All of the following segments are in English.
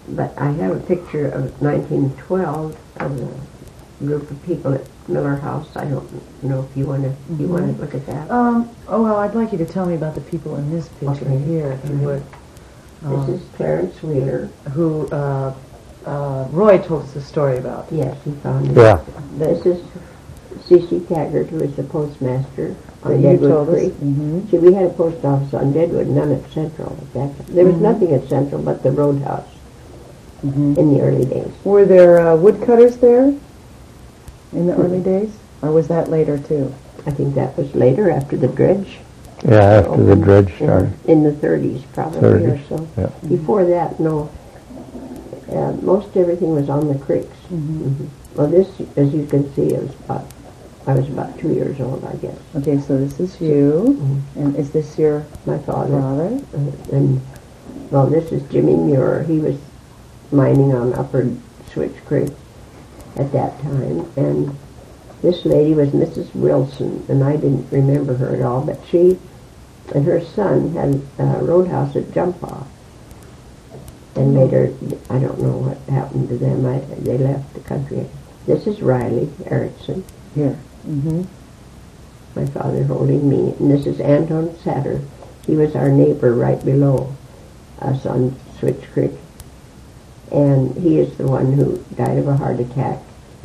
But I have a picture of 1912 of a group of people at Miller House. I don't know if you want to look at that. Oh, well, I'd like you to tell me about the people in this picture Okay. here, if you would. This is Clarence Wheeler. Who Roy told us a story about. Yes, he found it. Yeah. This is C.C. Taggart, who was the postmaster on You Deadwood told us. Creek. Mm-hmm. See, we had a post office on Deadwood, none at Central at that time. There was nothing at Central but the roadhouse in the early days. Were there woodcutters there in the early days? Or was that later, too? I think that was later, after the dredge. Yeah, after the dredge Yeah, started. in the 30s, probably, 30s, or so. yeah. Before that, no. Most everything was on the creeks. Well, this, as you can see, I was about 2 years old, I guess. Okay, so this is you. And is this your My father. father? And, well, this is Jimmy Muir. He was mining on Upper Switch Creek at that time. And this lady was Mrs. Wilson, and I didn't remember her at all, but she and her son had a roadhouse at Jump-Off and made her, I don't know what happened to them. They left the country. This is Riley Erickson. Here. Mm-hmm. My father holding me. And this is Anton Satter. He was our neighbor right below us on Switch Creek. And he is the one who died of a heart attack.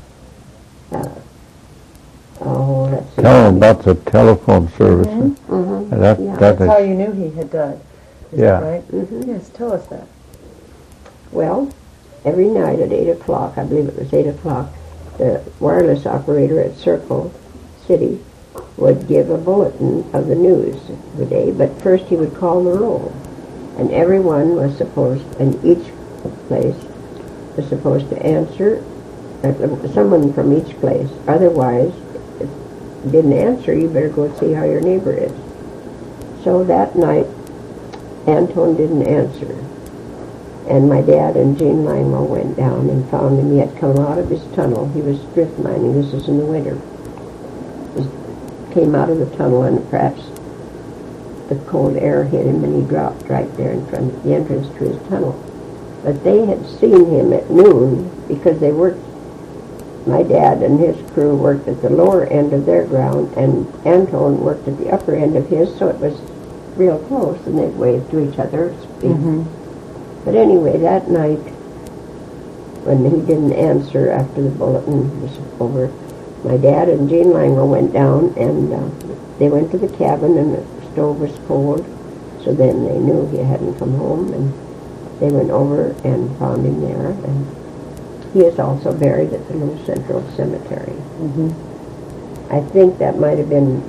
Let's see. Tell them about the telephone service. That, Yeah. that That's how is, you knew he had died. Is Yeah. that right? Yes, tell us that. Well, every night at 8 o'clock, I believe it was 8 o'clock, the wireless operator at Circle City would give a bulletin of the news of the day, but first he would call the roll. And everyone was supposed, in each place, was supposed to answer, someone from each place. Otherwise, if you didn't answer, you better go see how your neighbor is. So that night, Anton didn't answer. And my dad and Gene Langwell went down and found him. He had come out of his tunnel. He was drift mining. This is in the winter. He came out of the tunnel, and perhaps the cold air hit him, and he dropped right there in front of the entrance to his tunnel. But they had seen him at noon because they worked. My dad and his crew worked at the lower end of their ground, and Anton worked at the upper end of his, so it was real close, and they'd wave to each other. But anyway, that night, when he didn't answer after the bulletin was over, my dad and Gene Langwell went down, and they went to the cabin, and the stove was cold, so then they knew he hadn't come home, and they went over and found him there, and he is also buried at the Little Central Cemetery. I think that might have been,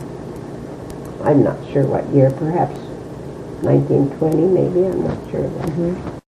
I'm not sure what year, perhaps 1920 maybe, I'm not sure.